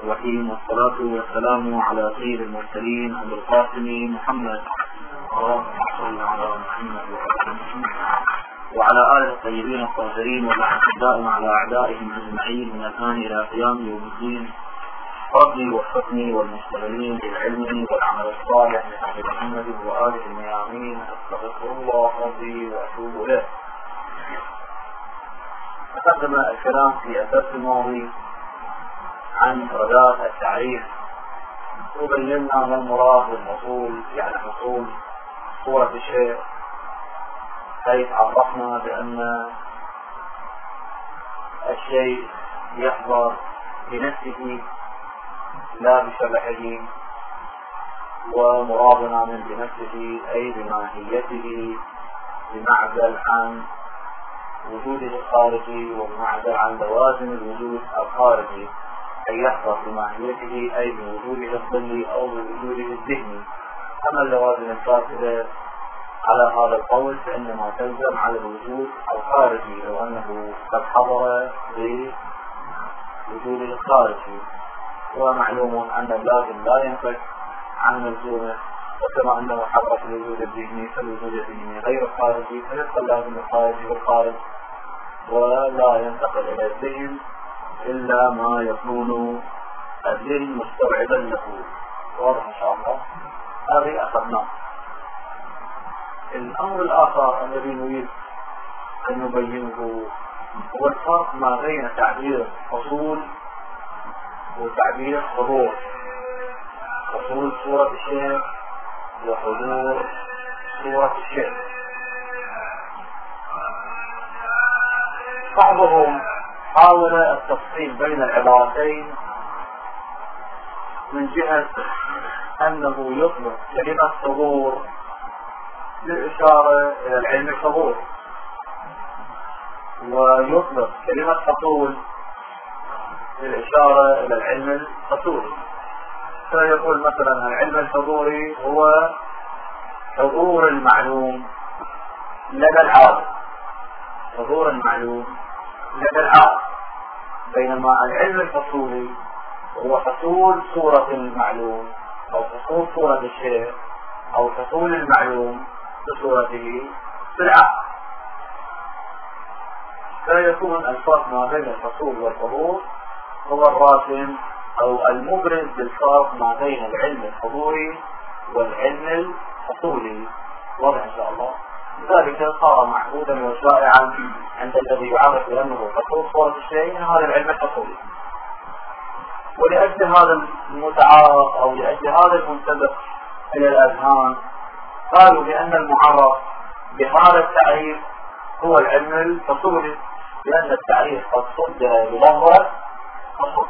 الرحيم، والصلاة والسلام على سيد المرسلين أبي القاسم محمد، اللهم صل على محمد وعلى آله الطيبين الطاهرين والأعداء على أعدائهم أجمعين من الآن إلى قيام يوم الدين. ربي وفقني والمشتغلين بالعلم والعمل الصالح لأهل محمد وآله الميامين. أستغفر الله ربي وأتوب إليه. تقدم الكلام في الدرس الماضي عن مفردات التعريف، وبينا ما المراد بالمفعول، يعني مفعول صورة الشيء، حيث عرفنا بأن الشيء يحضر بنفسه لا بشبهه، ومرادنا من بنفسه أي بماهيته، بمعزل عن وجوده الخارجي وبمعزل عن لوازم الوجود الخارجي، أي يحضر بماهيته أي بوجوده الظلي أو بوجوده الذهني. أما اللوازم الفاسدة على هذا القول فإنما تلزم على الوجود الخارجي لو أنه قد حضر بوجوده الخارجي، ومعلوم أن اللازم لا ينفك عن ملزومه، وكما أنه حضر في الوجود الذهني فالوجود الذهني غير الخارجي، فيبقى اللازم الخارجي والخارج، ولا ينتقل إلى الذهن إلا ما يكون الذهن مستوعبا له. واضح إن شاء الله؟ هذه أخذناه. الأمر الآخر الذي نريد أن نبينه هو الفرق ما بين تعبير حصول وتعبير حضور. حصول صورة الشيء وحضور صورة الشيء. بعضهم حاول التفصيل بين العبارتين من جهة أنه يطلق كلمة حضور للإشارة إلى العلم الحضور، ويطلق كلمة حصول للإشارة إلى العلم الحصولي. فيقول مثلا العلم الحضوري هو حضور المعلوم لدى العالم، حضور المعلوم لدى العالم، بينما العلم الحصولي هو حصول صورة المعلوم أو حصول صورة الشيء أو حصول المعلوم بصورته في العالم. فيكون الفرق ما بين الحصول والحضور هو الراسم أو المبرز للفرق ما بين العلم الحضوري والعلم الحصولي. واضح إن شاء الله؟ لذلك صار معهودا وشائعا عند الذي يعرف بأنه حصول صورة الشيء هذا العلم الحصولي. ولأجل هذا المتعارف أو لأجل هذا المنتبه إلى الأذهان قالوا بأن المعرف بهذا التعريف هو العلم الحصولي، لأن التعريف قد صدر بلفظة حصول.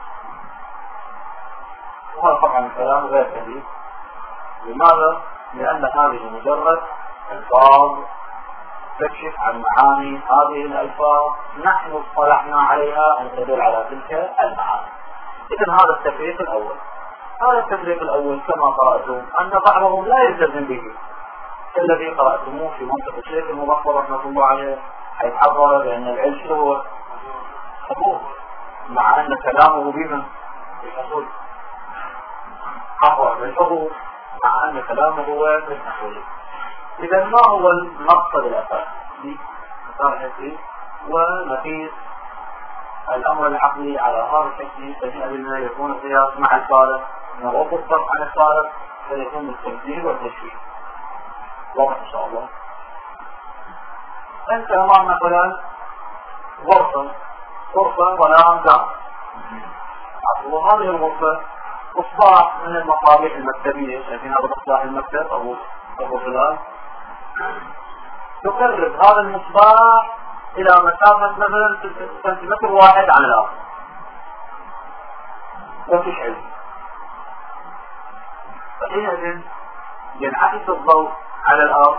وهذا طبعا كلام غير سليم. لماذا؟ لأن هذه مجرد ألفاظ تكشف عن معاني هذه الألفاظ نحن اصطلحنا عليها أن تدل على تلك المعاني. إذن هذا التفريق الأول. هذا التفريق الأول كما قرأتم أن بعضهم لا يلتزم به، الذي قرأتموه في منطق الشيخ المبخر رحمة الله عليه، حيث عبر بأن العلم هو حضور، مع أن كلامه بمن؟ بالحصول. عبر بالحضور مع أن كلامه هو بالحصول. إذا ما هو المقصد الأساسي للتعريف ونقيس الأمر العقلي على هذا الشكل؟ فجاء بما يكون القياس مع الفارق، نغض الطرف عن الفارق فيكون التمثيل والتشبيه. واضح إن شاء الله؟ أنت أمام مثلا غرفة ظلام دار، وهذه الغرفة مصباح من المصابيح المكتبية، شايفين هذا مصباح المكتب أبو فلان، تقرب هذا المصباح إلى مسافة مثلا سنتيمتر واحد عن الأرض وتشعل، فحينئذ ينعكس الضوء على الأرض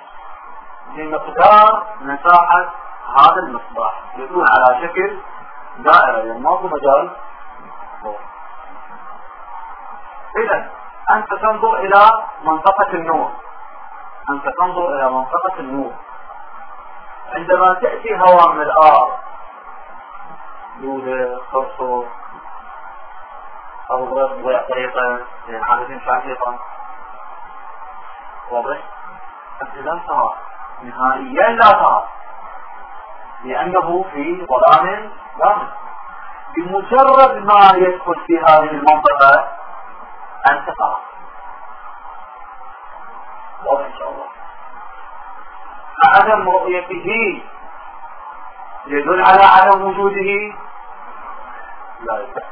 بمقدار مساحة هذا المصباح، يكون على شكل دائرة ينمو مجال. إذا أنت تنظر إلى منطقة النور، عندما تأتي هواء من الأرض، دودة، صرصور، تضيع طريقة عادة شاكرة. واضح؟ بس لا ترى نهائيا، لا ترى، لأنه في ظلام ظاهر. بمجرد ما يدخل في هذه المنطقة أنت ترى. واضح إن شاء الله. عدم رؤيته يدل على عدم وجوده؟ لا يدل.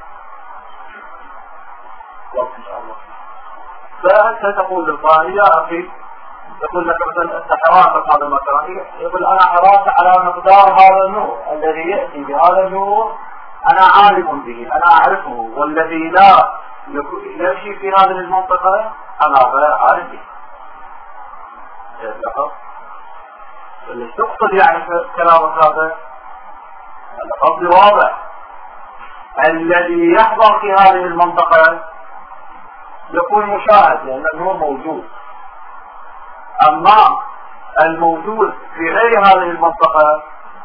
واضح إن شاء الله. فأنت تقول للقارئ يا أخي، يقول لك مثلا أنت حراسة هذا المكان، يقول أنا حراسة على مقدار هذا النور الذي يأتي بهذا النور، أنا عالم به، أنا أعرفه، والذي لا يمشي في هذه المنطقة أنا غير عالم به. اللي تقصد يعني كلامك هذا القصد واضح. الذي يحضر في هذه المنطقة يكون مشاهد لأن النور موجود، أما الموجود في غير هذه المنطقة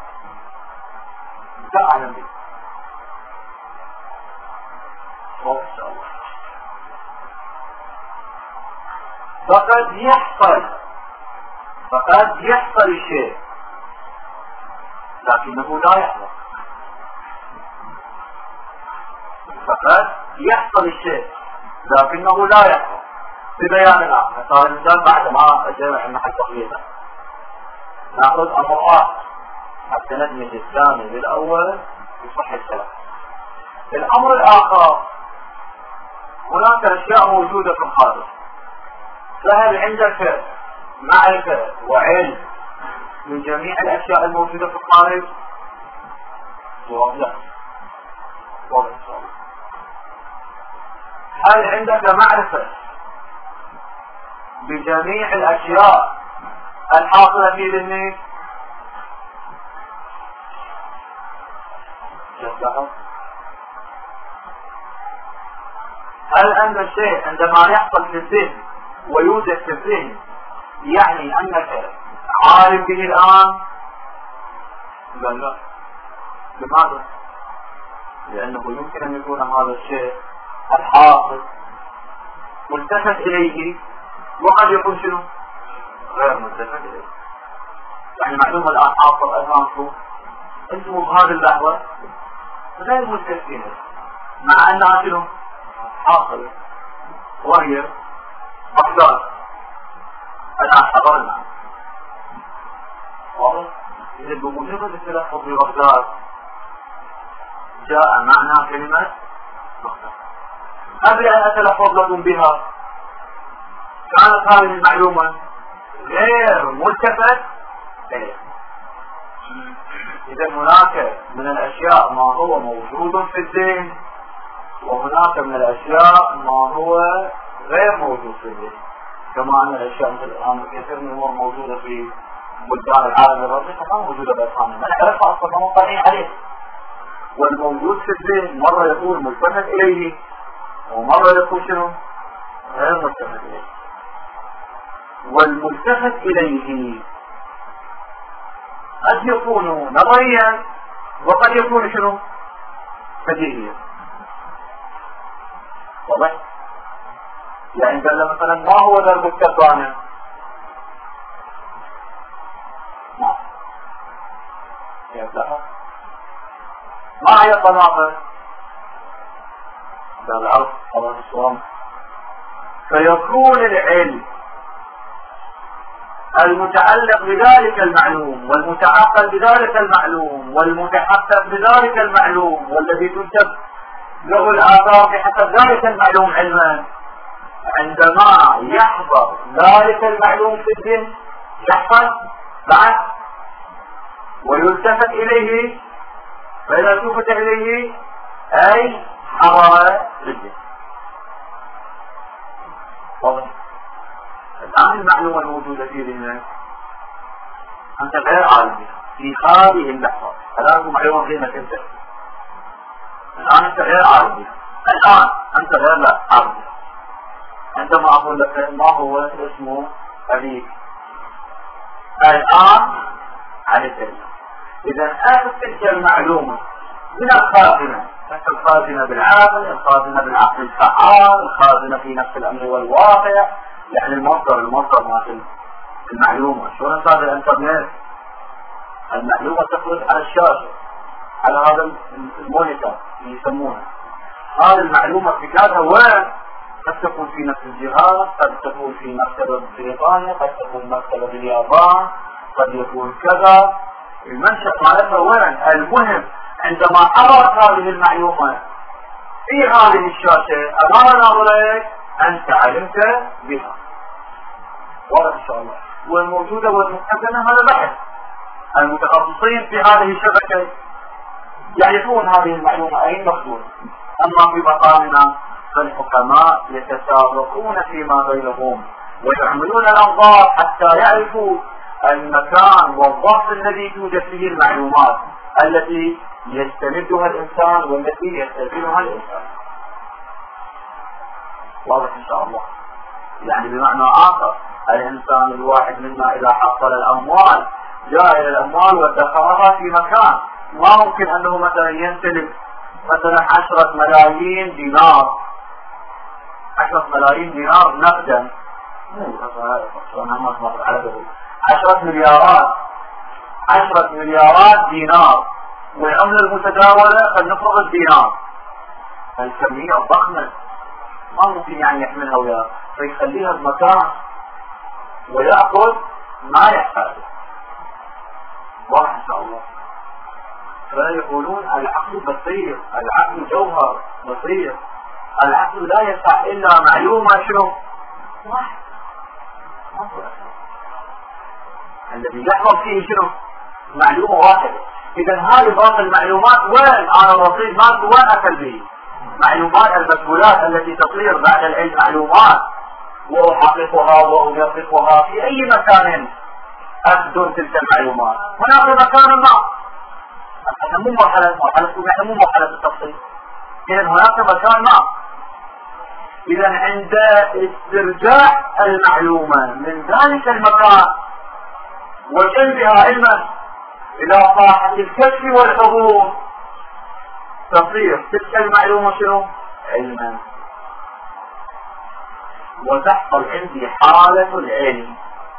لا أعلم به. فقد يحصل الشيء لكنه لا يحصل. فقد يحصل الشيء لكنه لا يحصل. ببيان الآن صار الإنسان بعد ما أجمع المحل تقليدا نأخذ أمرات حتى ندمج الثاني بالأول يصح الكلام. الأمر الآخر، هناك أشياء موجودة في الخارج، فهل عندك معرفة وعلم من جميع الأشياء الموجودة في الخارج؟ جواب لا. واضح إن شاء الله. هل عندك معرفة بجميع الأشياء الحاصلة في ذهنك؟ هل أن الشيء عندما يحصل في الذهن ويوجد في الذهن يعني أنك عالم به الآن؟ لا. لماذا؟ لأنه يمكن أن يكون هذا الشيء الحاصل ملتفت إليه وقد يكون شنو؟ غير ملتفت إليه. يعني معلومة الآن حاصل أمامكم أنتم بهذه اللحظة غير ملتفتين مع أنها شنو؟ حاصل، وهي بغداد. الآن حضرنا واضح؟ إذا بمجرد التلفظ ببغداد جاء معنى كلمة بغداد. قبل أن أتلفظ لكم بها كانت هذه المعلومة غير ملتفت إليه. إذا هناك من الأشياء ما هو موجود في الذهن، وهناك من الأشياء ما هو غير موجود في الذهن. كما أن الأشياء مثل الآن كثير من الأمور موجودة في بلدان العالم الغربي ما موجودة بأسامي، ما نعرفها أصلا، ما مطلعين عليه. والموجود في الذهن مرة يكون ملتفت إليه ومرة يكون شنو؟ غير ملتفت إليه. والملتفت إليه قد يكون نظريا وقد يكون شنو؟ بديهيا. واضح؟ يعني قال مثلا ما هو ضرب الكربانة؟ ما هي الطلاقة؟ قال العرض طبعا الصوام. فيكون العلم المتعلق بذلك المعلوم والمتعقل بذلك المعلوم والمتحقق بذلك المعلوم والذي تنسب له الآثار بحسب ذلك المعلوم علما، عندما يحضر ذلك المعلوم في الذهن يحصل بعد ويلتفت إليه، فإذا التفت إليه أي حضر الذهن. الآن المعلومة الموجودة في ذهنك أنت غير عالم في هذه اللحظة. الآن معلومة ذهنك أنت الآن أنت غير عالم. الآن أنت غير عالم. عندما أقول لك ما هو اسمه أبيك الآن على الدليل. إذا أخذ تلك المعلومة من الخاتمة الخازنة بالعقل، الخازنة بالعقل الفعال، الخازنة في نفس الأمر والواقع. يعني المصدر مال المعلومة. شلون صار الانترنت؟ المعلومة تخرج على الشاشة، على هذا المونيتور اللي يسمونه. هذه المعلومة ارتكازها وين؟ قد تكون في نفس الجهاز، قد تكون في مكتبة بريطانيا، قد تكون مكتبة باليابان، قد يكون كذا. المنشأ مالتها وين؟ المهم عندما حضرت هذه المعلومة في هذه الشاشة أمام ناظرك أنت علمت بها. واضح إن شاء الله. والموجودة والمستخدمة هذا بحث. المتخصصين في هذه الشبكة يعرفون هذه المعلومة أين مكتوبة. أما في مقامنا فالحكماء يتسابقون فيما بينهم ويعملون الأنظار حتى يعرفوا المكان والضغط الذي توجد فيه المعلومات التي يستمدها الإنسان والتي يستفيدها الإنسان. واضح إن شاء الله. يعني بمعنى آخر الإنسان الواحد منا إذا حصل الأموال جاء إلى الأموال وادخرها في مكان، ما ممكن أنه مثلا يمتلك مثلا 10 ملايين دينار، 10 ملايين دينار نقدا، 10 مليارات، 10 مليارات دينار، والعملة المتداولة فلنفرض الدينار. الكمية ضخمة ما ممكن يعني يحملها وياه، فيخليها بمكان ويأخذ ما يحتاجه. واضح إن شاء الله. فيقولون العقل بصير، العقل جوهر بصير. العقل لا يسع إلا معلومة شنو؟ واحد. الذي يحفظ فيه شنو؟ معلومة واحدة. إذا هذه باقي المعلومات وين؟ أنا رصيد مالك وين أكل به؟ معلومات المسؤولات التي تصير بعد العلم معلومات، وأحققها وأدققها في أي مكان أبدون تلك المعلومات. هنا في مكان ما. احنا مو مرحلة التفصيل. إذا هناك مكان ما. إذا عند استرجاع المعلومة من ذلك المكان وجلبها علما إلى ساحة الكشف والحضور تصير تلك المعلومة شنو؟ علما. وتحصل عندي حالة العلم.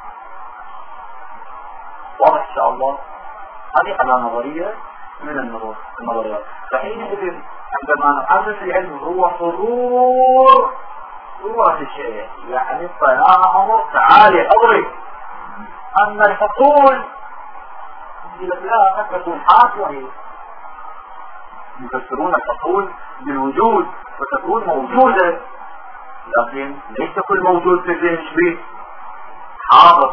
واضح إن شاء الله. هذه حالة نظرية من النظريات. فحينئذ عندما نحدث العلم هو حضور صورة الشيء، يعني الصيانة أمر تعالي أضرب. أما الحصول لا قد تكون حاصلة، يفسرون الحصول بالوجود وتكون موجودة، لكن ليس كل موجود في الذهن شبيه حاضر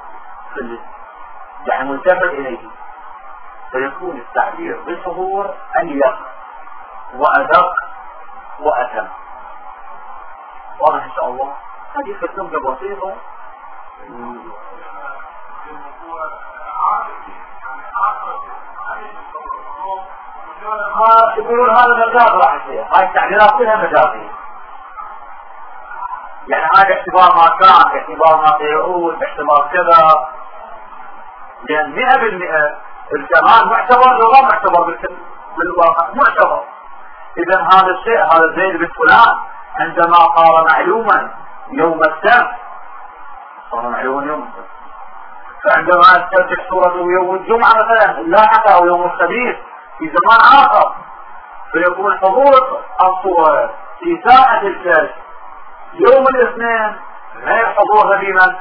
يعني ملتفت إليه. فيكون التعبير بالظهور أليق وأدق وأتم. واضح إن شاء الله. هذه الجملة بسيطة. يقولون هذا مجاز راح يصير، هاي التعبيرات كلها مجازية. يعني هذا اعتبار ما كان، اعتبار ما سيعود، اعتبار كذا. لأن 100% الكمال معتبر لغة معتبر بالواقع معتبر. إذا هذا الشيء، هذا زيد بن فلان عندما صار معلوما يوم السبت صار معلوما يوم السبت، فعندما استرجع صورته يوم الجمعة مثلا لاحقه أو يوم الخميس في زمان آخر، فيكون حضور الصورة في ساعة الكشف يوم الاثنين غير حضورها في من؟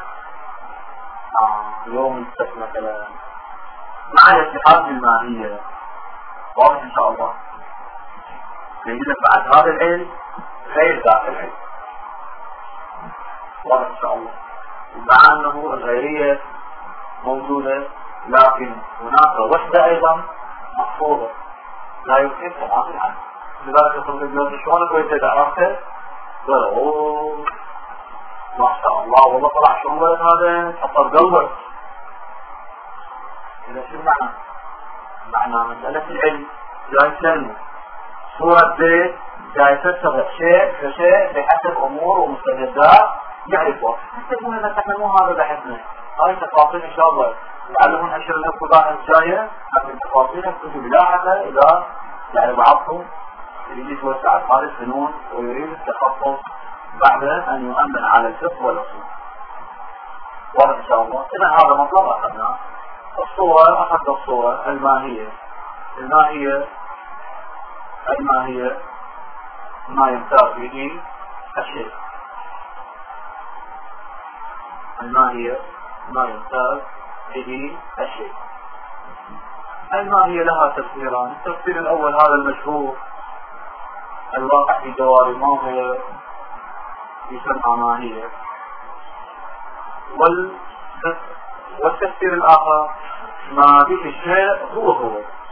يوم السبت مثلا، مع الاتحاد بالماهية. واضح إن شاء الله. لأن بعد هذا العلم غير ذاك العلم. واضح إن شاء الله. مع أنه الغيرية موجودة، لكن هناك وحدة أيضا محفوظة لا يمكن التعاطي عنها. لذلك يقول اليوم شلون كويس عرفته؟ قال ما شاء الله والله طلع شلون ولد هذا حطر قلبك. إذا شو المعنى؟ معنى مسألة العلم جاي تسلمه صورة بيت جاي تتبع شيء فشيء بحسب أمور ومستجدات يعرفها. حتى مو إذا مو هذا بحثنا. هاي تفاصيل إن شاء الله لعلهم أشر لكم الجاية، لكن تفاصيلها كنت بلاحظة إذا يعني بعضكم يريد يتوسع في هذه الفنون ويريد التخصص بعد أن يؤمن على الفقه والأصول. واضح إن شاء الله. إذا هذا مطلب أخذناه. الصورة أخذت الصورة الماهية. الماهية ما يمتاز به الشيء. الماهية ما يمتاز به الشيء. الماهية لها تفسيران. التفسير الأول هذا المشهور الواقع في جوار الماهية يسمى ماهية. والتفسير الآخر ما به الشيء هو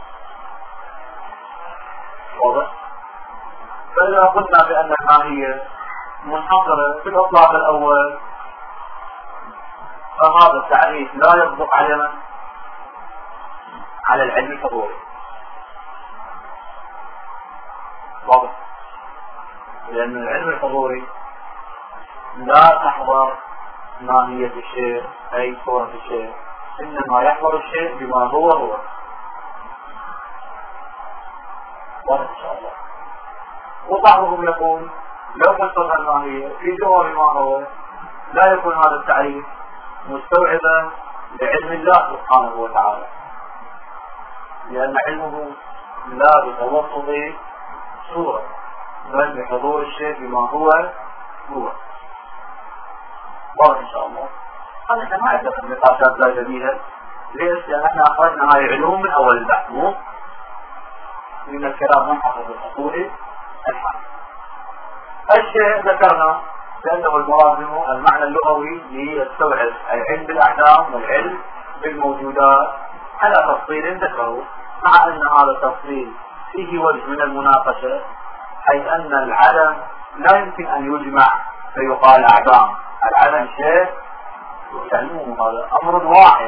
واضح. فإذا قلنا بأن الماهية منحصرة في الإطلاق الأول فهذا التعريف لا يصدق على العلم الحضوري. واضح. لأن العلم الحضوري لا تحضر ماهية الشيء أي صورة الشيء، إنما يحضر الشيء بما هو. واضح إن شاء الله. وبعضهم يقول لو فسرنا الماهية في جوار ما هو لا يكون هذا التعريف مستوعبا لعلم الله سبحانه وتعالى، لأن علمه لا بتوسط صورة بل بحضور الشيء بما هو. واضح إن شاء الله. هذا ما أعتقد نقاشات لا جميلة. ليش؟ لأن احنا أخرجنا هاي علوم من أول البحث، مو من الكلام منحصر بالأصول الحال. الشيء ذكرنا لأنه المراد منه المعنى اللغوي ليستوعب العلم بالأحكام والعلم بالموجودات على تفصيل ذكره، مع أن هذا التفصيل فيه وجه من المناقشة، حيث أن العدم لا يمكن أن يجمع فيقال أعدام. العدم شيء يعني هذا أمر واحد،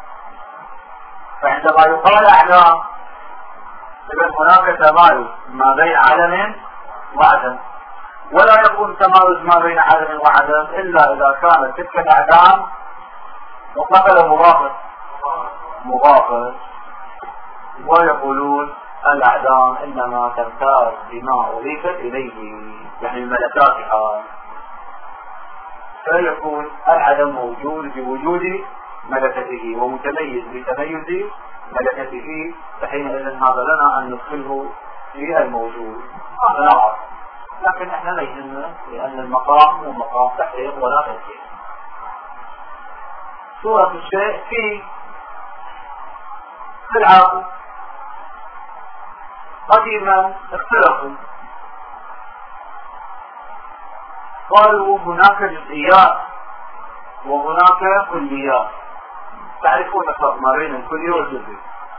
فعندما يقال أعدام إذا هناك تمايز ما بين عدم وعدم، ولا يكون تمايز ما بين عدم وعدم إلا إذا كانت تلك الأعدام مطلقة مضافة. ويقولون الأعدام إنما تمتاز بما أضيفت إليه، يعني الملكاتها، فيكون العدم موجود بوجود ملكته ومتميز بتميز ملكته، فحينئذ هذا لنا أن ندخله في الموجود. هذا نعرف، لكن احنا لا يهمنا لأن المقام هو مقام تحقيق ولا تنكير. صورة الشيء في العقل قديما اختلفوا، قالوا هناك جزئيات وهناك كليات. تعرفون الفرق ما بين الكلي والجزئي.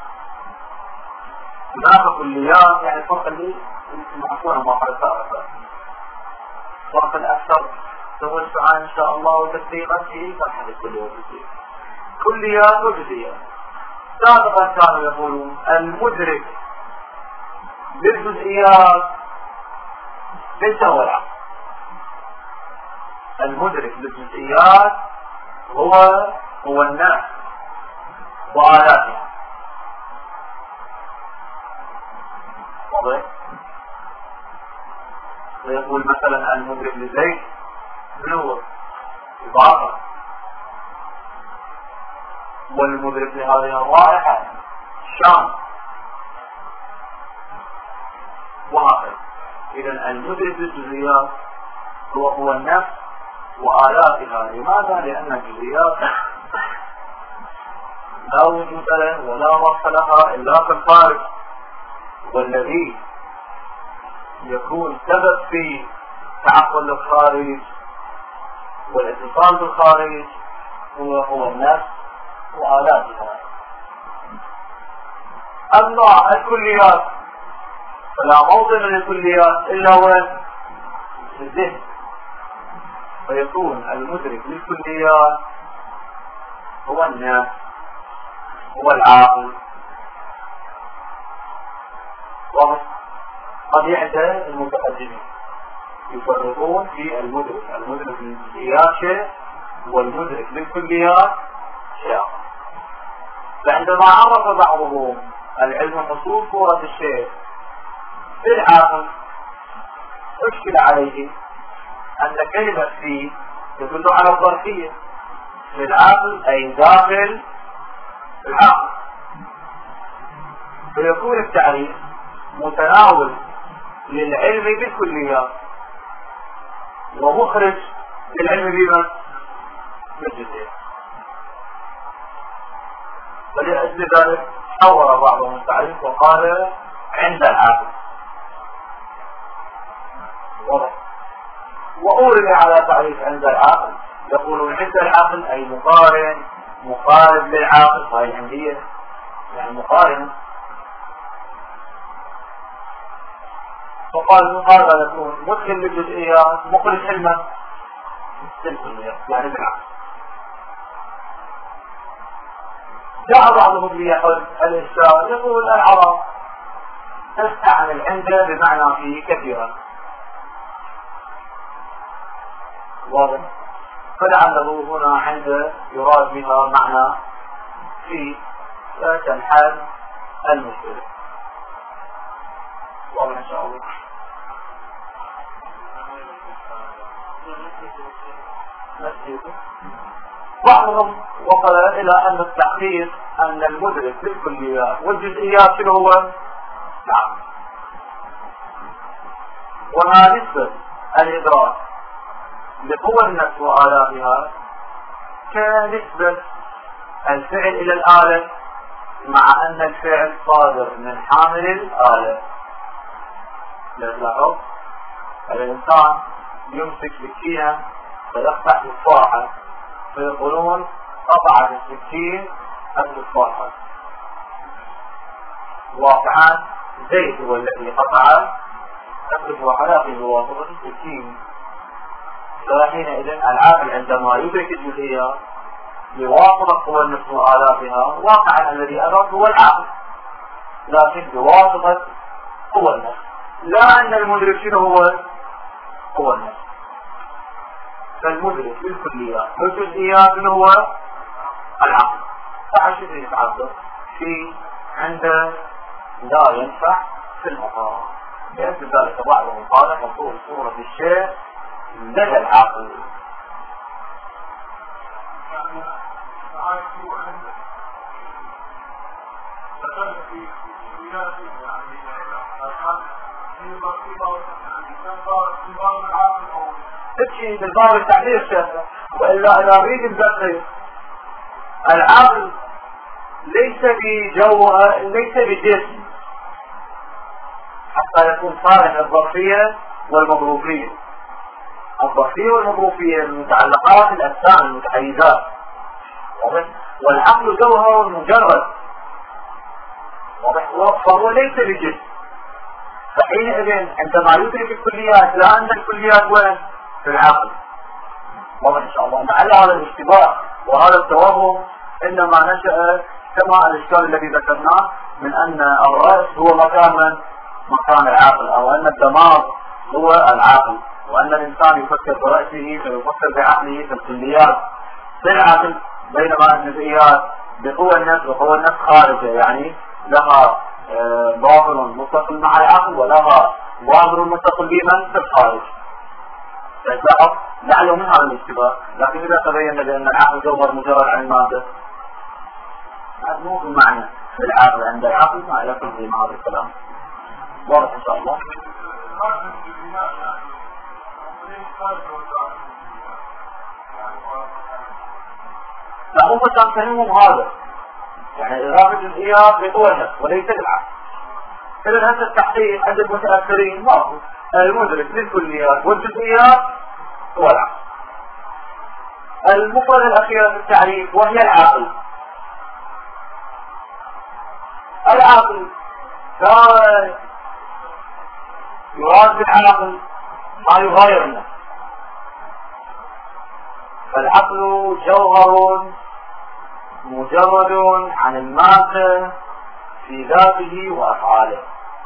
هناك كليات يعني الفرق اللي معصونا ما قد تعرفه، الفرق الأكثر سويت عنه إن شاء الله وتدقيقا في فرق الكلي والجزئي. كليات وجزئيات. سابقا كانوا يقولون المدرك للجزئيات ليس هو العقل، المدرك للجزئيات هو النفس وآلاتها. واضح؟ ويقول مثلا المدرك للزيت نور إضافة، والمدرك لهذه الرائحة شام، وهكذا. إذا المدرك للجزئيات هو النفس وآلاتها. لماذا؟ لأن الجزئيات لا وجود له ولا وصف لها إلا في الخارج، والذي يكون سبب في تعقل الخارج والاتصال بالخارج هو النفس وآلاتها. أما الكليات فلا موطن للكليات إلا هو الذهن، فيكون المدرك للكليات هو النفس هو العاقل. قد يعتبر المتقدمين يفرقون في المدرك للجزئيات شيء والمدرك للكليات شيء. فعندما عرف بعضهم العلم حصول صورة الشيء العاقل أشكل عليه أن كلمة فيه تدل على الظرفية للعاقل أي داخل العاقل، فيكون التعريف متناول للعلم بالكليات ومخرج للعلم بما بالجزئيات. ولأجل ذلك حور بعضهم التعريف وقال عند العاقل، وأورد على تعريف عند العاقل يقولون عند العاقل أي مقارب للعاقل، وهي العندية يعني مقارنة. وقال المقاربة يكون مدخل للجزئيات مخرج علما بالكليات يعني بالعقل. جاء بعضهم ليحل الإشكال يقول العرب تستعمل عنده بمعنى فيه كثيرا، واضح، فلعله هنا عنده يراد بها معنى فيه فتنحل المشكلة. واضح إن شاء الله. بعضهم وصل إلى أن التحقيق أن المدرك للكليات والجزئيات شنو هو؟ نعم. وما نسبة الإدراك لقوى النفس وآلافها كنسبة الفعل إلى الآلة، مع أن الفعل صادر من حامل الآلة. لاحظ الإنسان يمسك سكينة فيقطع تفاحة فيقولون قطعت السكين التفاحة، واقعا زيد هو الذي قطع التفاحة لكن بواسطة السكين. فحينئذ العاقل عندما يدرك الجزئيات بواسطة قوى النفس وآلافها واقعا الذي أدرك هو العاقل، لكن بواسطة قوى النفس، لا أن المدرك شنو هو قوى النفس. فالمدرك بالكليات والجزئيات من هو العقل. فعشان يتعبر في عنده لا ينفع في المقام، لأن ذلك بعضهم قال مطلوب صورة الشيء لدى العقل. تبكي بالباب التعبير شيخنا، وإلا أنا أريد الدقيق. العقل ليس بجوهر، ليس بجسم حتى يكون صالح الظرفية والمظروفية. الظرفية والمظروفية المتعلقات الأجسام المتحيزات، والعقل جوهر مجرد، فهو ليس بجسم. فحينئذ عندما يدرك الكليات لا أن الكليات وين؟ في العقل. واضح إن شاء الله. لعل هذا الاشتباه وهذا التوهم إنما نشأ كما الإشكال الذي ذكرناه من أن الرأس هو مكان العقل، أو أن الدماغ هو العقل، وأن الإنسان يفكر برأسه فيفكر بعقله في الكليات في العقل، بينما الجزئيات بقوى النفس، وقوى النفس خارجة يعني لها ظاهر متصل مع العقل ولها ظاهر متصل بمن في الخارج. لعله من هذا الاشتباه، لكن إذا تبين بأن العقل جوهر مجرد عن المادة هذا مو بمعنى في العقل عند العقل ما يكون في هذا الكلام. واضح إن شاء الله. لا هم كان فهمهم هذا يعني إضافة الجزئيات بقوى النفس وليس بالعقل. إذا هذا التحقيق عند المتأخرين ما هو المدرك للكليات والجزئيات هو العقل. المفردة الأخيرة في التعريف وهي العقل. العقل كان يراد بالعقل ما يغاير النفس، فالعقل جوهر مجرد عن المادة في ذاته وأفعاله.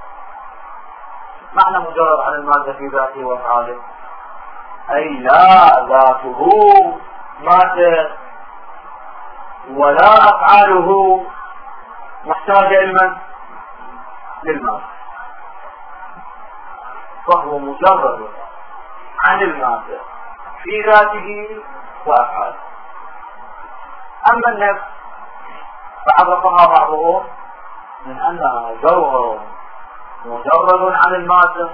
معنى مجرد عن المادة في ذاته وأفعاله أي لا ذاته مادة ولا أفعاله محتاجة علما للمادة. فهو مجرد عن المادة في ذاته وأفعاله. أما النفس فعرفها بعضهم من أنها جوهر مجرد عن المادة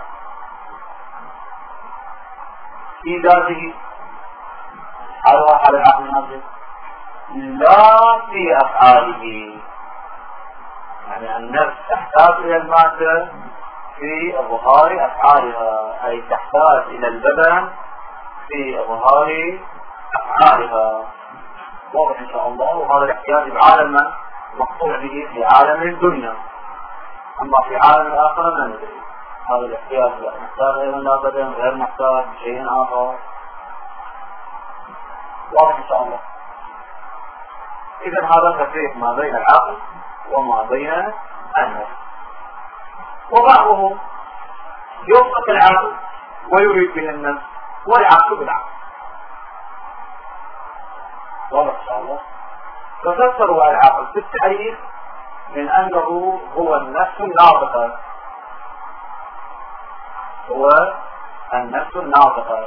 في ذاته على حال العقل النفسي لا في أفعاله، يعني النفس تحتاج إلى المادة في إظهار أفعالها، أي تحتاج إلى البدن في إظهار أفعالها. واضح إن شاء الله. وهذا الاحتياج بعالم مقطوع به في عالم الدنيا، أما في عالم الآخرة لا ندري. هذا الاحتياج محتاج أيضا لا بدن، غير محتاج شيء آخر. واضح إن شاء الله. إذا هذا تفريق ما بين العقل وما بين النفس. وبعضهم يطلق العقل ويريد به النفس والعقل بالعقل. واضح إن شاء الله. ففسروا العقل في التعريف من أنه هو النفس الناطقة، هو النفس الناطقة.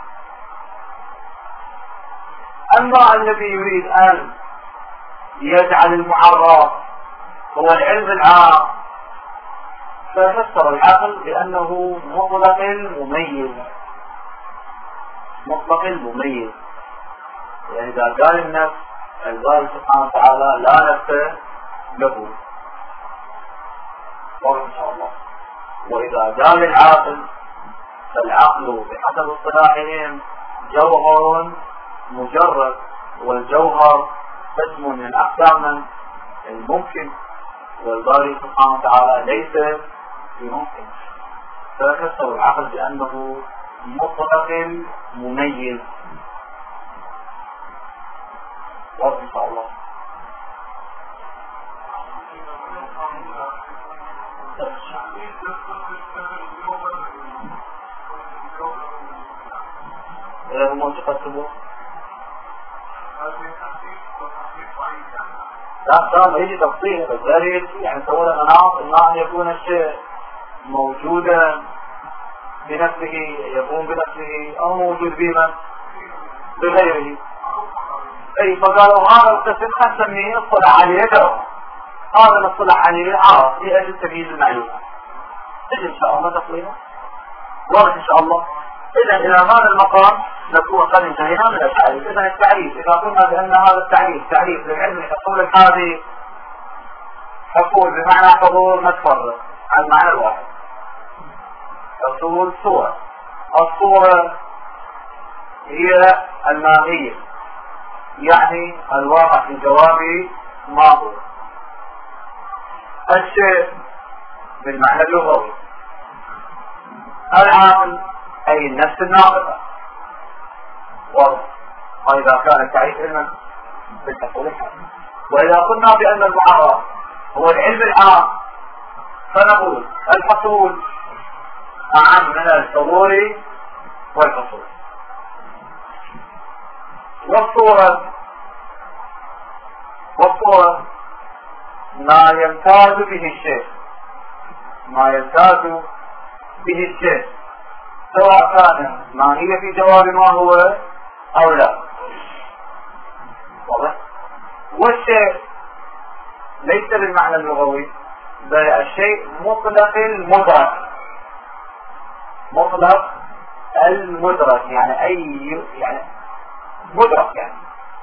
أما الذي يريد أن يجعل المعرف هو العلم العام ففسر العقل بأنه مطلق المميز، مطلق المميز. يعني إذا قال النفس الباري سبحانه وتعالى لا نفس له، إن شاء الله. وإذا قال العاقل فالعقل بحسب اصطلاحهم جوهر مجرد، والجوهر قسم من أقسام الممكن، والباري سبحانه وتعالى ليس بممكن. ففسر العقل بأنه مطلق مميز. إن شاء الله. إذا هم تقسموا لا ما يجي تفصيل، بس يعني سوى المناط إما أن يكون الشيء موجودا بنفسه يقوم بنفسه أو موجود بما بغيره. أي فقالوا هذا القسم نسميه اصطلح عليه كذا، هذا الاصطلاح عليه عرض لأجل تمييز المعلومة. إن شاء الله تقريبا واضح إن شاء الله. إذا إلى هذا المقام نكون قد انتهينا من التعريف. إذا التعريف إذا قلنا بأن هذا التعريف تعريف للعلم الحصول الحادي، حصول بمعنى حضور متفرق عن المعنى الواحد. حصول صورة، الصورة هي الماهية، يعني الواقع في جواب ما هو. الشيء بالمعنى اللغوي، العقل أي النفس الناطقة. وإذا كان التعريف علما بالحصول الحادي. وإذا قلنا بأن المعرف هو العلم العام فنقول الحصول أعم من الحضور والحصول. والصورة ما يمتاز به الشيء، ما يمتاز به الشيء سواء كان ما هي في جواب ما هو أو لا. والشيء ليس بالمعنى اللغوي، بل الشيء مطلق المدرك، مطلق المدرك يعني يعني مدرك، يعني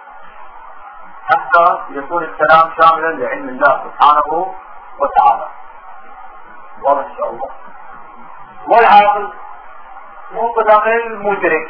حتى يكون الكلام شاملا لعلم الله سبحانه وتعالى. واضح إن شاء الله. والعقل مطلق المدرك،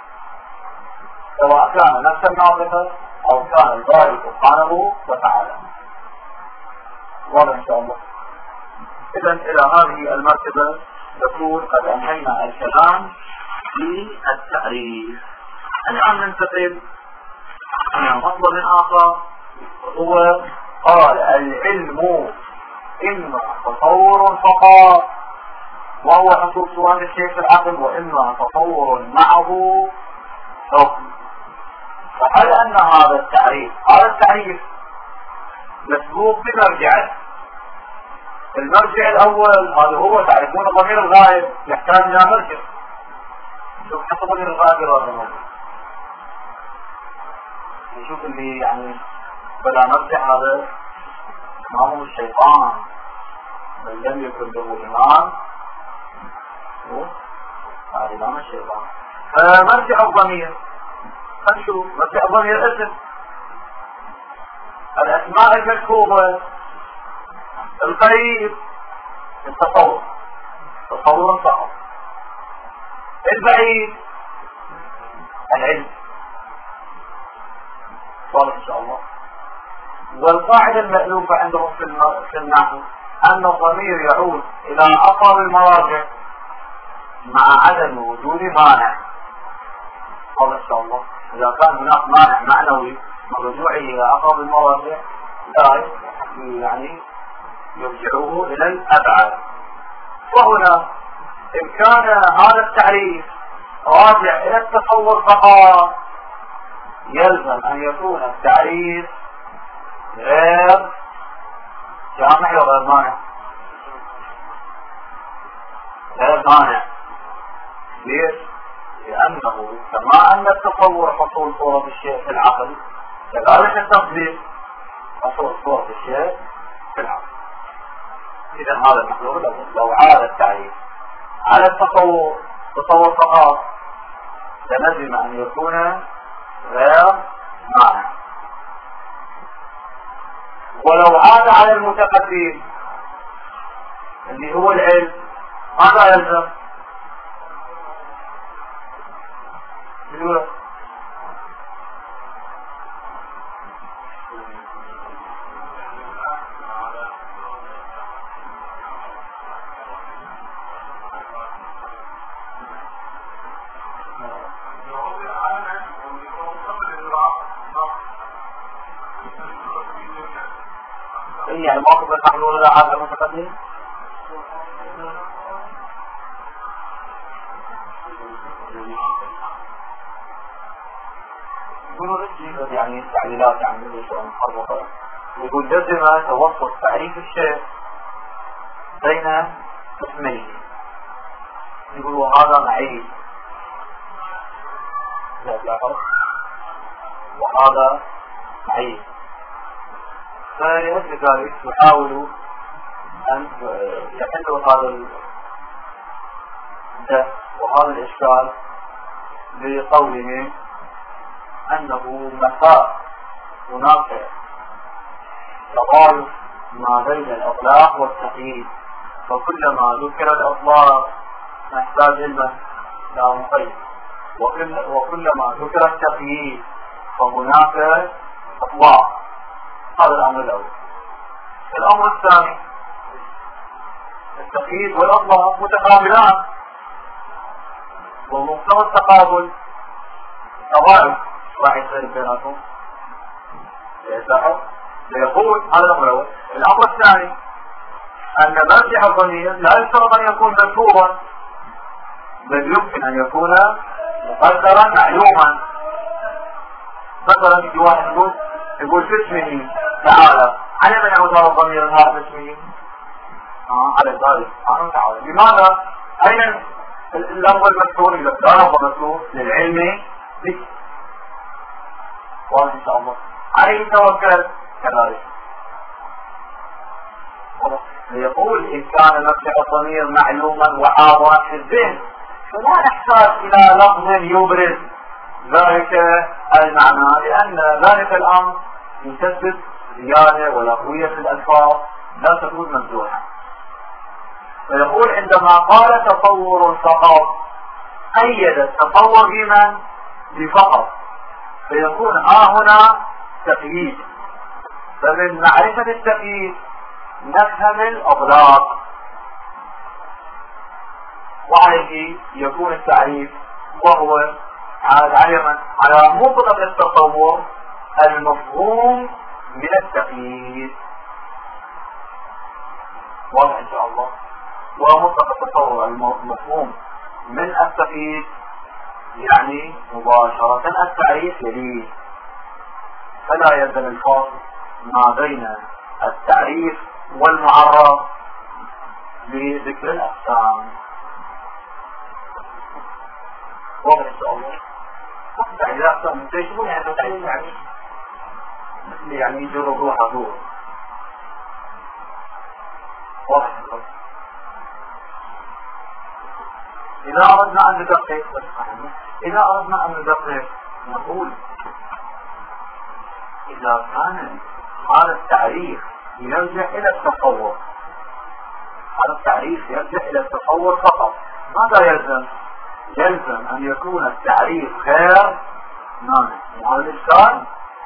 سواء كان نفس الناطقة أو كان الباري سبحانه وتعالى. واضح إن شاء الله. إذا إلى هذه المرتبة نكون قد أنهينا الكلام في التعريف. الآن ننتقل إلى مطلب آخر، هو قال العلم إما تصور فقط وهو حصول صورة الشيء في العقل، وإما تصور معه حكم. فهل أن هذا التعريف مسبوق بمرجعه؟ المرجع الأول هذا هو تعرفون ضمير الغائب يحتاج إلى مرجع. شوف حتى ضمير الغائب يراد نشوف اللي يعني بلا مرجع هذا ما هو الشيطان بل لم يكن له إيمان هذا إمام الشيطان. مرجع الضمير نشوف مرجع الضمير اسم الأسماء المذكورة القريب التصور تصور صعب، البعيد العلم واضح إن شاء الله. والقاعدة المألوفة عندهم في النحو أن الضمير يعود إلى أقرب المراجع مع عدم وجود مانع. واضح إن شاء الله. إذا كان هناك مانع معنوي مرجوعه إلى أقرب المراجع لا يعني يرجعوه إلى الأبعاد. وهنا إن كان هذا التعريف راجع إلى التصور فقط يلزم أن يكون التعريف غير جامع وغير مانع. غير مانع ليش؟ لأنه كما أن التصور حصول صورة الشيء في العقل كذلك التصديق حصول صورة الشيء في العقل. إذا هذا المحلول لو عاد التعريف على التصور فقط لازم أن يكون غير مانع. ولو عاد على المتقدم اللي هو العلم ماذا يلزم؟ يعني موقف المحلول لا عاد المتقدم يقولوا يعني التعليلات يعني محرفة. يقول لزم توسط تعريف الشيء بين قسمين. يقولوا هذا معيب لا فرق وهذا معيب. فلأجل ذلك يحاولوا أن يحلوا هذا وهذا الإشكال بقولهم أنه مساء هناك تضارب ما بين الإطلاق والتقييد، فكلما ذكر الإطلاق نحتاج إلى مقيد، وكلما ذكر التقييد فهناك إطلاق. هذا الأمر الأول. الأمر الثاني التقييد والإطلاق متقابلان، ومقتضى التقابل تضارب راح يصير بيناتهم ليقول هذا الأمر الأول. الأمر الثاني أن مرجع الضمير لا يشترط أن يكون مذكورا بل يمكن أن يكون مقدرا معلوما. مثلا يجي واحد يقول في اسمه تعالى، على من يعود هذا الضمير هذا اسمه؟ على ذلك سبحانه تعالى. لماذا؟ أين اللفظ المذكور؟ إذا كان لفظ مذكور للعلم به واضح إن شاء الله. عليه التوكل كذلك. يقول إن كان مرجع الضمير معلوما وحاضرا في الذهن فلا نحتاج إلى لفظ يبرز ذلك المعنى، لأن ذلك الأمر يسبب زيادة ولغوية في الألفاظ لا تكون ممدوحة. فيقول عندما قال تصور فقط أيد التصور بمن؟ بفقط، فيكون هنا تقييد. فمن معرفة التقييد نفهم الأضرار، وعليه يكون التعريف وهو على مطلق التصور المفهوم من التقييد. واضح إن شاء الله. ومطلق التصور المفهوم من التقييد يعني مباشرة التعريف يليه، فلا يلزم الفاصل ما بين التعريف والمعرف بذكر الأقسام. واضح السؤال؟ يعني الأقسام منتشرون يعني تعليم يعني يجرب روحه هو. واضح السؤال؟ إذا أردنا أن ندقق، إذا أردنا أن ندقق نقول إذا كان هذا التعريف يرجع إلى التصور، هذا التعريف يرجع إلى التصور فقط، ماذا يلزم؟ يلزم أن يكون التعريف غير مانع. هذا الإشكال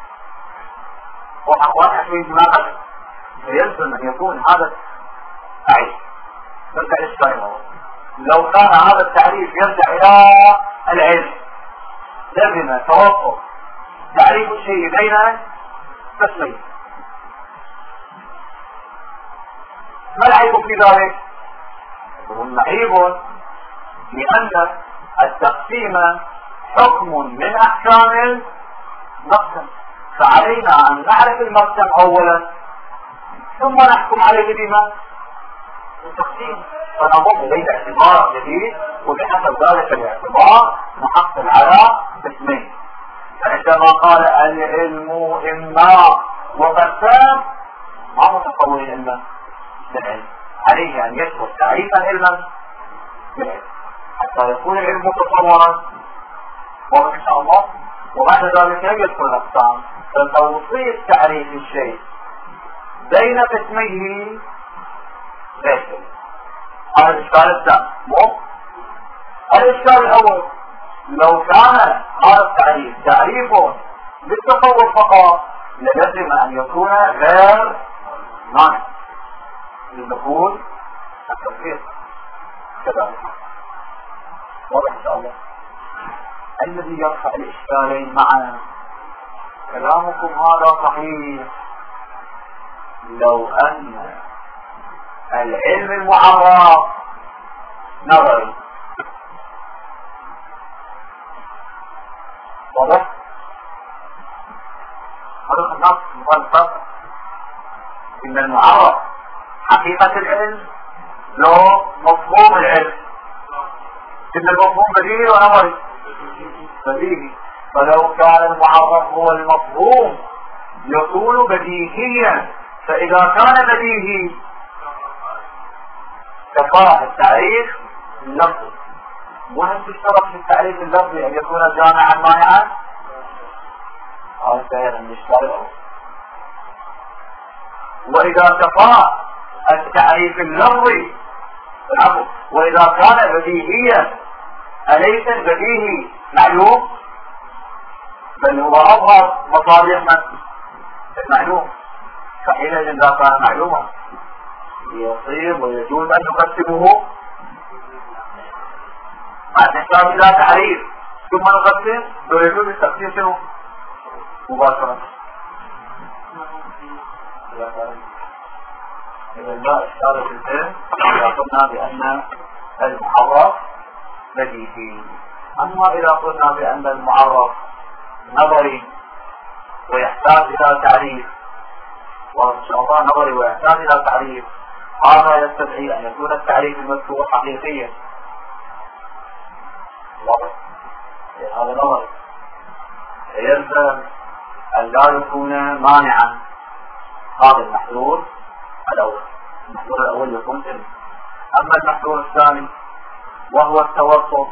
وحقواني في دماغك، يلزم أن يكون هذا التعريف يرجع إلى لو كان هذا التعريف يرجع إلى العلم لازم توقف تعريف الشيء بين قسمين. ما العيب في ذلك؟ العيب لأن التقسيم حكم من أحكام المقسم، فعلينا أن نعرف المقسم أولا ثم نحكم عليه بما التقسيم، فنضم إليه اعتبار جديد، وبحسب ذلك الاعتبار نحصل على قسمين. فعندما قال العلم إما وقسام ما متصور إلا بالعلم، عليه أن يثبت تعريفا علما بالعلم حتى يكون العلم متصورا، وإن شاء الله وبعد ذلك يدخل الأقسام. فتوصيف تعريف الشيء بين قسميه ليس هذا الإشكال الثاني. الإشكال الأول لو كان هذا التعريف تعريفه بالتصور فقط لازم أن يكون غير مانع لدخول التفسير كذلك. واضح إن شاء الله؟ الذي يرفع الإشكالين معنا كلامكم هذا صحيح لو أن العلم المعرف نظري. واضح؟ هذا النص مفصل إن المعرف حقيقة العلم له مفهوم العلم، إن المفهوم بديهي ونظري بديهي، فلو كان المعرف هو المفهوم يكون بديهيا، فإذا كان بديهي كفاه التعريف اللفظي. وهل تشترط في التعريف اللفظي أن يكون جامعا مانعا؟ هذا سير الإشكال الأول. وإذا كفاه التعريف اللفظي وإذا كان بديهيا أليس البديهي معلوم؟ بل هو أظهر مصالح المعلوم، فحينئذ إذا كان معلوما يصير ويجوز أن نقسمه بعد نحتاج إلى تعريف ثم نقسم، ويجوز التقسيم شنو؟ مباشرة. إذا لا إشكال في الفهم إذا قلنا بأن المعرف بديهي. أما إذا قلنا بأن المعرف نظري ويحتاج إلى تعريف، وإن شاء الله نظري ويحتاج إلى تعريف، هذا يستدعي أن يكون التعريف المذكور حقيقيا. هذا نظري يلزم أن لا يكون مانعا. هذا المحذور الأول، المحذور الأول يكون علم. أما المحذور الثاني وهو التوسط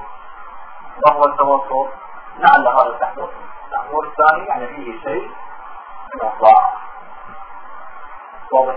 لعل هذا المحذور الثاني يعني فيه شيء من الضاع. واضح؟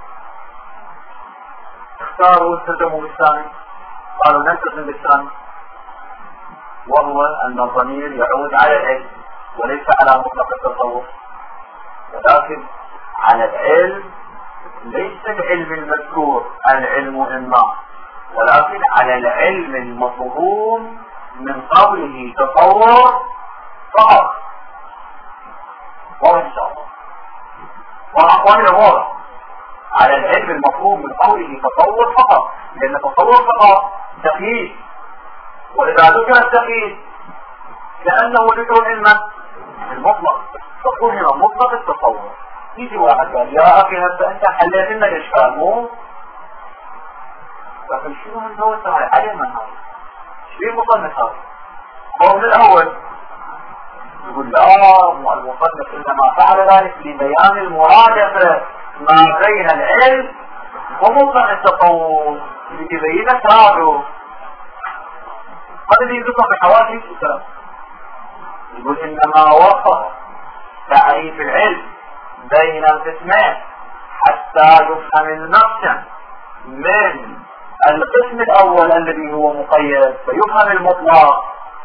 اختاروا التزموا بالثاني، قالوا نلتزم بالثاني، وهو أن الضمير يعود على العلم وليس على مطلق التصور، ولكن على العلم ليس العلم المذكور العلم إما، ولكن على العلم المفهوم من قوله تصور فقط. واضح إن شاء الله؟ وأقوال واضح على العلم المفهوم من قوله تصور فقط، لأن تصور فقط تقييد، وإذا ذكر التقييد كأنه ذكر علما المطلق، تقول هنا مطلق التصور. يجي واحد قال يا أخي هسه أنت حليت لنا الإشكال، مو لكن شنو هالنوع عليه من هذا؟ شو المصنف هذا؟ هو من الأول يقول لا، المصنف إنما فعل ذلك لبيان المرادفة ما بين العلم ومطلق التصور، يبين لك هذا. هذا اللي يذكر في حواشي الكتاب. يقول إنما وصف تعريف العلم بين القسمين حتى يفهم المقسم من القسم الأول الذي هو مقيد فيفهم المطلق.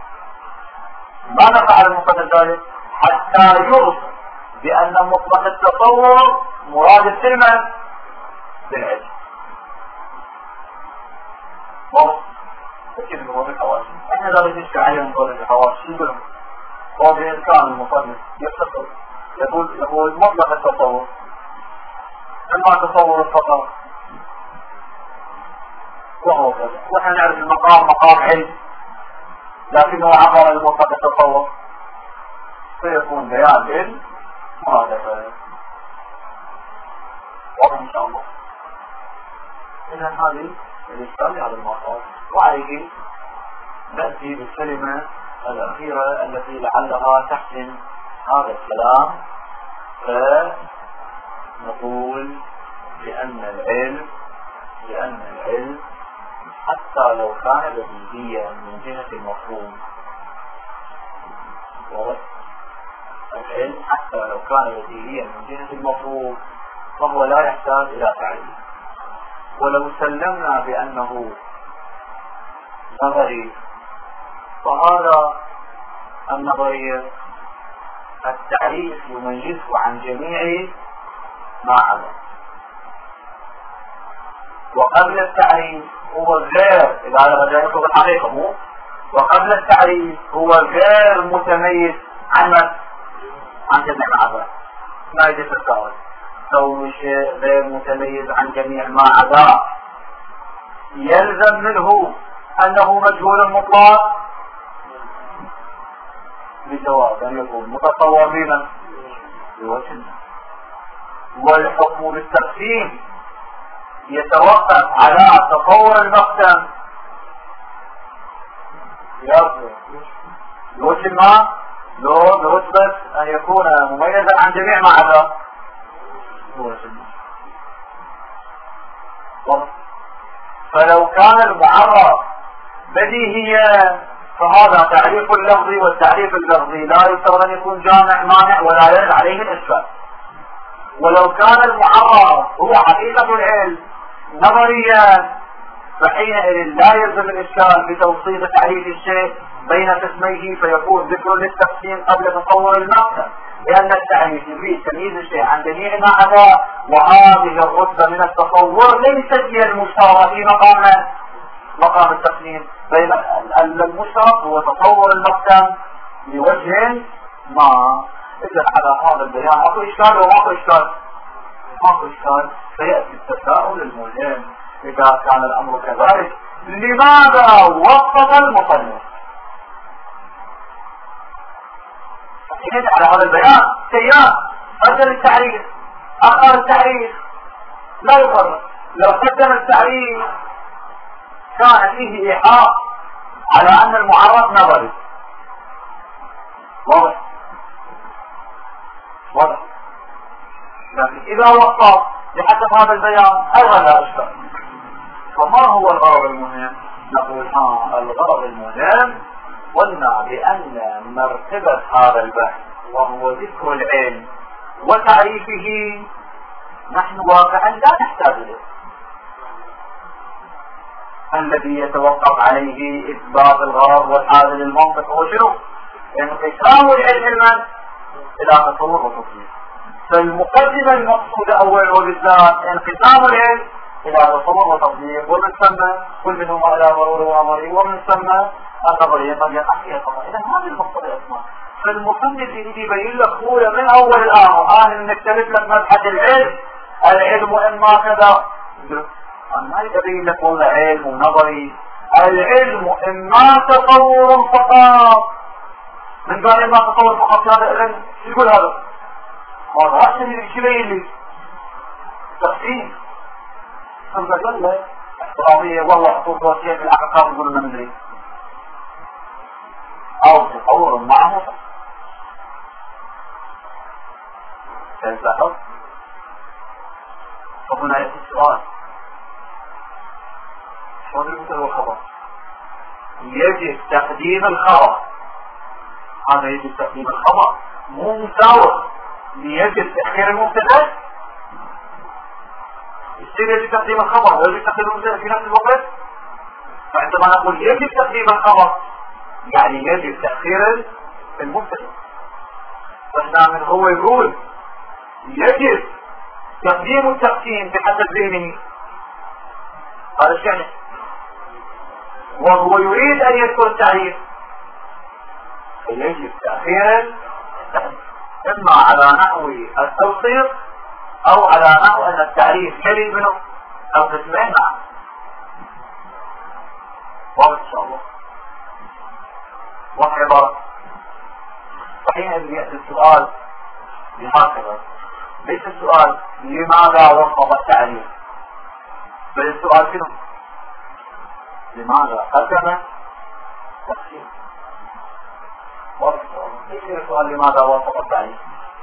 ماذا فعل المصنف ذلك؟ حتى يرسل بأن مطلق التصور مراد الكلمة بالعلم. كيف نقول الحواشي؟ احنا لا نشكي عليهم نقول الحواشي. يقولون هو بإمكان المصنف يختصر يقول مطلق التصور اما تصور الخطأ وهو كذا، ونحن نعرف المقام مقام علم لكنه عبر المطلق التصور فيكون بيان علم مرادفة. واضح ان شاء الله. اذا هذه الاشكال هذا المقام، وعليه نأتي بالكلمة الأخيرة التي لعلها تحسن هذا الكلام، فنقول بأن العلم حتى لو كان بديهيا من جهة المفهوم، العلم حتى لو كان بديهيا من جهة المفهوم فهو لا يحتاج إلى تعريف. ولو سلمنا بأنه نظري فهذا النظرية التعريف يميزه عن جميع ما عدا. وقبل التعريف هو غير، إذا رجعته بالحقيقة مو، وقبل التعريف هو غير متميز عن جميع ما عدا. ما يجب التساؤل كون شيء غير متميز عن جميع ما عدا يلزم منه أنه مجهول مطلق بجواب أن يكون متصور بنا بوجه. والحكم بالتقسيم يتوقف على تصور المقسم بوجه ما لو برتبة أن يكون مميزا عن جميع ما عدا بوجه ما. فلو كان المعرف بديهيا فهذا تعريف اللفظي، والتعريف اللفظي لا يفترض أن يكون جامع مانع ولا يرد عليه الإشكال. ولو كان المعرف هو حقيقة العلم نظريا فحينئذ لا يلزم الإشكال بتوصيف تعريف الشيء بين قسميه فيكون ذكر للتقسيم قبل تصور المقسم، لأن التعريف يريد تمييز الشيء عن جميع ما عدا، وهذه الرتبة من التصور ليست هي المشتركة في مقام التقسيم. بين المشترك هو تصور المقسم بوجه ما. إذا على هذا البيان أكو إشكال وماكو إشكال؟ ماكو إشكال. فيأتي التساؤل المهم إذا كان الأمر كذلك لماذا وصف المصنف؟ على هذا البيان سيئات قدم التعريف أخر التعريف لا يقرر. لو قدم التعريف كان فيه إيحاء على أن المعرف نظري. واضح. لكن إذا وصف بحسب هذا البيان أيضا لا إشكال. فما هو الغرض المهم؟ نقول الغرض المهم قلنا بأن مرتبة هذا البحث وهو ذكر العلم وتعريفه نحن واقعا لا نحتاج له. الذي يتوقف عليه إثبات الغرض والحاجة للمنطق هو شنو؟ انقسام العلم علما إلى تصور وتطبيق. فالمقدمة المقصودة أول وبالذات انقسام العلم إلى تصور وتطبيق، ومن ثم كل منهما إلى ضروري وأمري، ومن ثم النظرية قد يقع فيها طبعا. إذا هذه المقصودة اسمها. فالمصنف يبين لك أولى من أول الآن نكتبت لك مبحث العلم إما كذا. ما يبين لك والله علم ونظري. العلم إما تصور فقط. من قال إما تصور فقط هذا العلم شو يقول هذا؟ هذا أحسن اللي يبين لي تقسيم. فقال لا افتراضية وهو حقوق وصية في الأحقاب يقولون من ندري أو تصور معه فيتلاحظ. فهنا يأتي السؤال شلون المبتدأ والخبر؟ يجب تقديم الخبر، هذا يجب تقديم الخبر مو مساوئ ليجب تأخير المبتدأ. يصير يجب تقديم الخبر ويجب تقديم المبتدأ في نفس الوقت. فعندما نقول يجب تقديم الخبر يعني يجب تأخير المبتدأ. فهنا من هو يقول يجب تقديم التقسيم بحسب ذهنه، هذا ايش يعني؟ وهو يريد ان يذكر التعريف فيجب تأخير اما على نحو التوصيف او على نحو ان التعريف يلي منه او قسمين معا. واضح ان شاء الله. واضح عبارة. وحينئذ يأتي السؤال بهكذا، ليس السؤال لماذا وصف التعريف، بل السؤال شنو؟ لماذا قدم التقسيم؟ ليس السؤال لماذا وصف التعريف،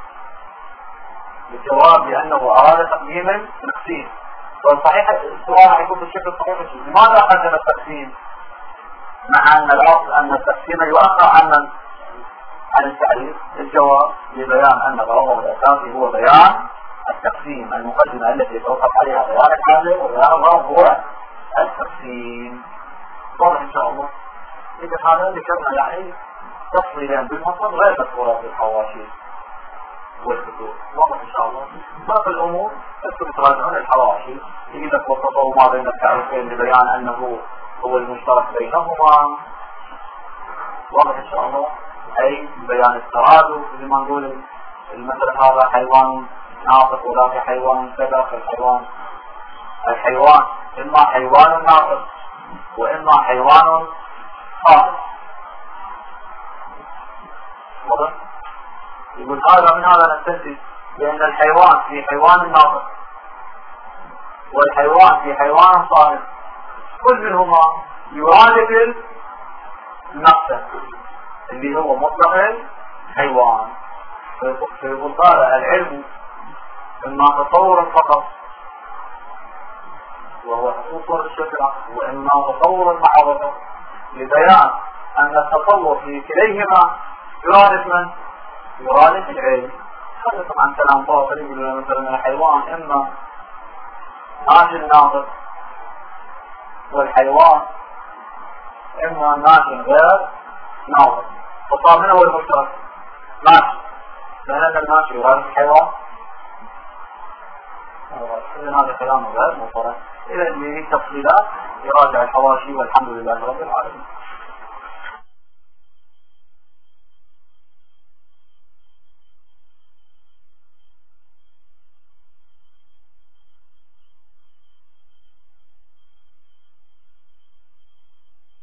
الجواب لأنه أراد تقديم التقسيم. والصحيح السؤال يكون بالشكل الصحيح لماذا قدم التقسيم، مع أن الأصل أن التقسيم يؤخر عن التعريف. الجواب لبيان أن غرضه الأساسي هو بيان التقسيم، المقدمة التي يتوقف عليها بيان الحاجة وبيان الغرض هو التقسيم. واضح إن شاء الله. إذا هذا ذكرنا يعني تفصيلا بالمصدر غير مذكورة في الحواشي والكتب. واضح إن شاء الله. باقي الأمور تكتب تراجعون الحواشي إذا توسطوا ما بين التعريفين لبيان أنه هو المشترك بينهما. واضح إن شاء الله. أي بيان الترادف، زي ما نقول المثل هذا حيوان ناطق وذاك حيوان كذا. الحيوان إما حيوان ناطق وإما حيوان خاطئ. واضح؟ يقول هذا من هذا نستنتج بأن الحيوان في حيوان ناطق والحيوان في حيوان صامت، كل منهما يرادف النفس اللي هو مطلق الحيوان. فيقول هذا العلم إما تطور فقط وهو حصول الشكل، وإما تطور محضر لبيان أن التطور في كليهما يرادف من؟ يرادف العلم. هذا طبعا كلام باطل. يقول مثلا الحيوان إما ماشي ناطق والحيوان إما ماشي غير ناطق، فصار من هو المشترك؟ ماشي، لأن الماشي يرادف الحيوان. إذن هذا كلام غير مفرد. إذا اللي تفصيلات يراجع الحواشي، والحمد لله رب العالمين.